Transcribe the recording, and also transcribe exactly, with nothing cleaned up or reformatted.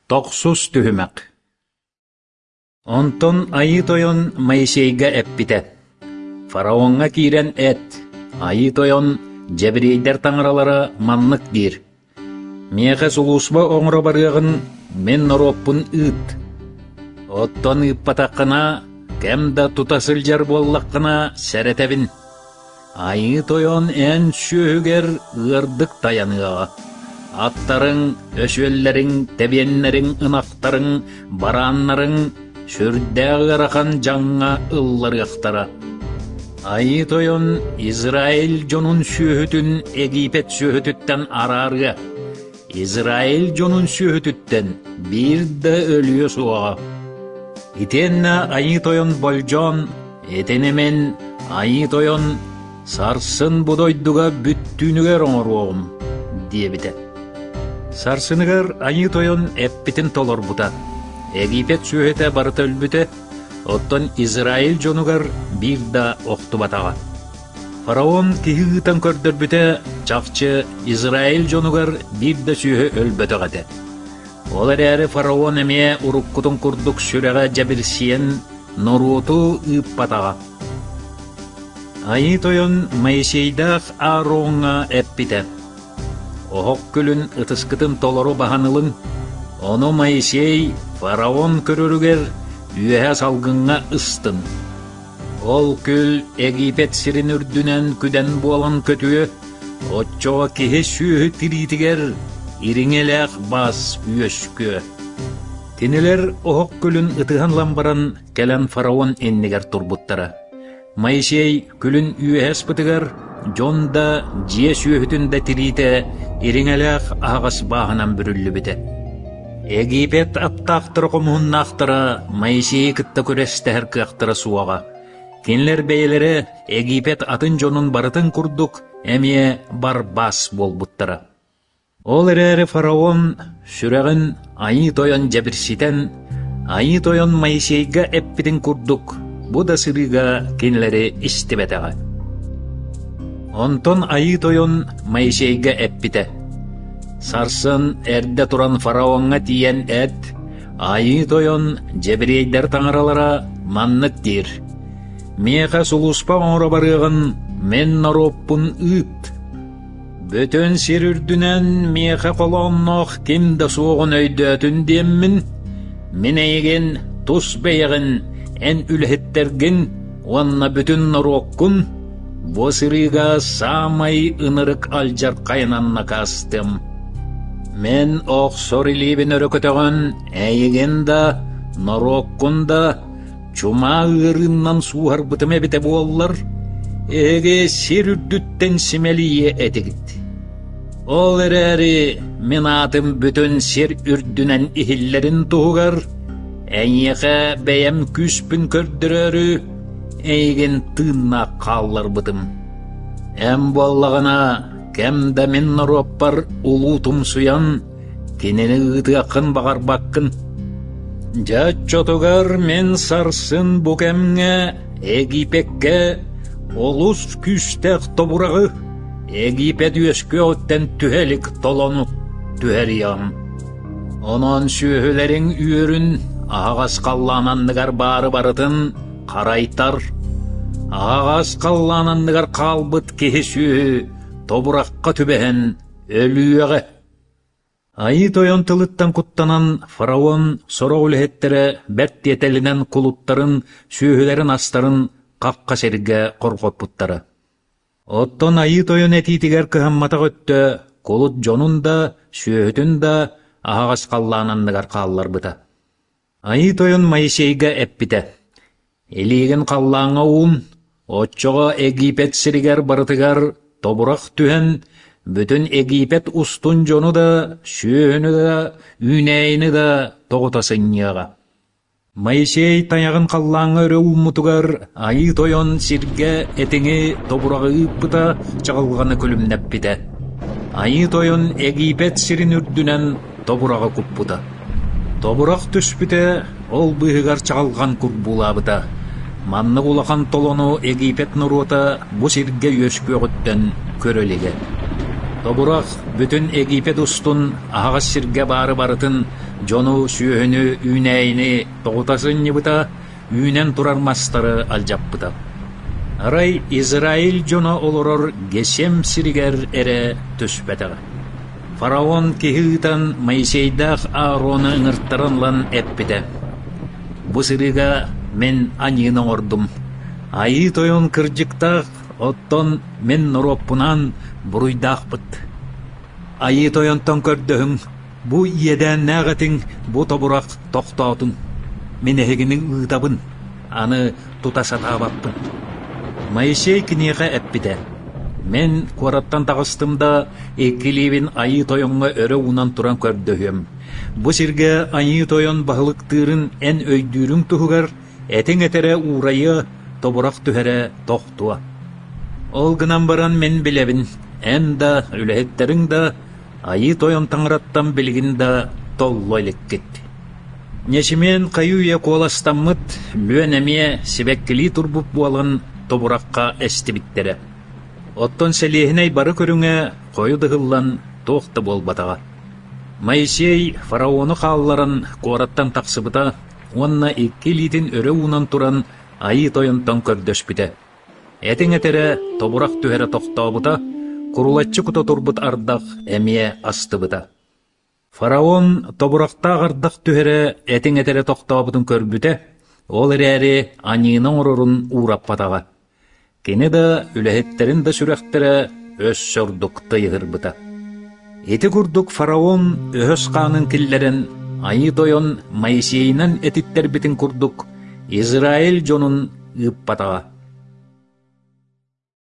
Тоқсус түхімәк. Онтон айы тойон Моисейга эппите. Фараонга кирен эт, айы тойон жебірейдер таңыралары маннық дир. Меға сулуспа оңыра барығын мен нороппын ыт. Оттон ыппатаққына, кәмда тутасыл жар боллаққына сәретәбін. Айы тойон ән шүйгер ырдық таяныға. Аттарың, өшөллерің, тәбенлерің, ынақтарың, баранларың, шүрдәғі рақан жаңға ыллар яқтара. Айы тойон Израиль жонун шүйhütün Египет шүйhütüттен арарыға. Израиль жонун шүйhütüттен бір да өліе суаға. Итенна айы тойон болжон, етенемен айы тойон сарсын будойдуға бүттүүнүгер оңоруоғым, дие бітет. Сарсыныгар айы тойон эппитин толор бута. Египет сүйhüте барыта өлбүте, оттон Израиль жонугар бир да оқту батаға. Фараон кихигытан көрдөрбүте, чакчы Израиль жонугар бир да сүйhü өлбөтөгәте. Олар әрі фараон әме уруккутун курдук сүрәгә жабирсиен норуту ып батаға. Айы тойон Моисейдах Ааронга эппите. Оғық күлін ытыскытын толору бағанылын, оны Моисей фараон көрірігер үйәе салғынға ыстын. Ол күл Египет сирин үрдінен күден болан көтіе, отчоға кеhe сүйі тиритігер иріңеләқ бас үйөшкө. Тенелер оғық күлін ытыған баран кәлін фараон эннігер турбуттара. Моисей күлін үйәе спытығар, жонда жие сүйhütүндө тирите ириңелек ағас бағынан бүрүллү бите. Египет аттақтыры қомуыннақтыра Моисей кытта көрестәр кықтыра суаға. Кенлер бейлері Египет атын жонун барытын курдук әмие бар бас бол буттыра. Ол әрі фараон сүрәғін айы тойон жабірситен, айы тойон Моисейга эппитин курдук, бұ да сырыға кенлері истебетеға. Онтон айы тойон Моисейга эппите. Сарсын әрді туран фараонға тиен әт, айы тойон жебірейдер таңыралара маннық дир. Меға сулуспа оңыра барығын мен нароппын ыт. Бөтөн серүрдінен меға қолоннық кемді соғын өйдөтін деммін, мен әйген тұс бейгін ән үлхеттерген онна бүтін наропкун, Босырыға самай ынырык алжар қайнанна кастым. Мен оқ сорилибін өрөкөтөгөн әйеген да, нороккун да, чума ырыннан суғар бұтыме бите боллар, эге сер үрдүттен симелие этигит. Ол әрі мен атым бүтін сер үрдүнен ихиллерін туғар, әйеға бәйем күспін көрдірөрі, әйген тынна қаллар бұтым. Әм боллағына кәмді мен нороппар улутум суян, кенені ұты ақын бағар баққын. Жачотугар мен сарсын бұкәмге Египетке олус күстәқ тобурағы, Египет өскі өттен түхелік толону түхериян. Онан сүйhüлерің үйірін ағас қалланандығар бары барытын қарайтар, ағас қалланандығар қалбыт кехесі тобыраққа түбәхен өліуіғі. Айы тойон тылыттан құттанан фараон сора өліхеттері бәт етелінен құлуттарын, сүйhüлерін астарын қаққа серге қорғот бұттары. Оттон айы тойон әтитігер кыхамматақ өтті, құлут жонун да, сүйhüтін да ағас қалланандығар қаллар бұта. Айы тойон Моисейга әппіте. Элиген қаллаңа уын, отчоға Египет сиригер барытыгар тобурақ түхен, бүтін Египет устун жону да, сүйіні да, үнәйіні да тоғытасынияға. Моисей таяғын қаллаңа өрі умутугар, айы тойон сирге этіңі тобурағы ыппыта чағылғаны күлімнәп біте. Айы тойон Египет сирин үрдінен тобурағы күппыта. Тобурақ түспіте ол бұғығар чағылған күрбулабыта. Манны улахан толону Египет нурута бу сирге өскө өттен көрөлеге. Тобурақ бүтін Египет устун ағас сирге бары барытын жону сүйөнү үнәйини тоғутасын небыта, үнен турар мастары алжаппыта. Арай Израиль жоно олорор гесем сиригер эре төспетага. Фараон кихитан Моисейдах Аароны ыңырттаранлан эппите. Бу сирига мен аньыны ордум. Айы тойон кыржыктах, оттон мен нороппунан буруйдахпыт. Айы тойонтон көрдөһүң, бу иеден нәгатың бу тобурак тоқтаутун. Мен эгинин ыытабын, аны тутасатабаппын. Моисей кинеға әппіде. Мен қораттан тағыстымда эккилибин айы тойонға өрі унан туран көрдөһөм. Бу сирге айы тойон бағылықтырын ән өйдүрін тұхығар, әтің әтәрі урайы тобурақ түхәрі тоқтуа. Ол гынан баран мен білебін, ән да, үләхеттерің да, айы тойон таңыраттан білгін да толлойлық кетті. Нешімен қайуя қоластаммыт, лүен әме себеккілі турбуп буалған тобураққа әстібіттері. Оттон сәлиехіней бары көріңе қойыдығылан тоқты болбатаға. Моисей фараоны қалларын қораттан тақсыбыта, онна икки литин өрі унан туран айы тойынтан көрдөшпіті. Әтің әтері тобурақ түхәрі тоқтауыта, құрулатчы күті турбут ардақ әмие астыбыта. Фараон тобурақта ардақ түхәрі әтің әтері тоқтауытын көрбіті, ол әрі анийының ұрырын ураппатаға. Кені да үләхеттерін да сүрәқтірі өз сөрдікті йығырбыта. Еті күрдік фараон өз қанын кіллерін айы тойон Моисейнен әтіттер бітін күрдік Израиль жонын ұппатаға.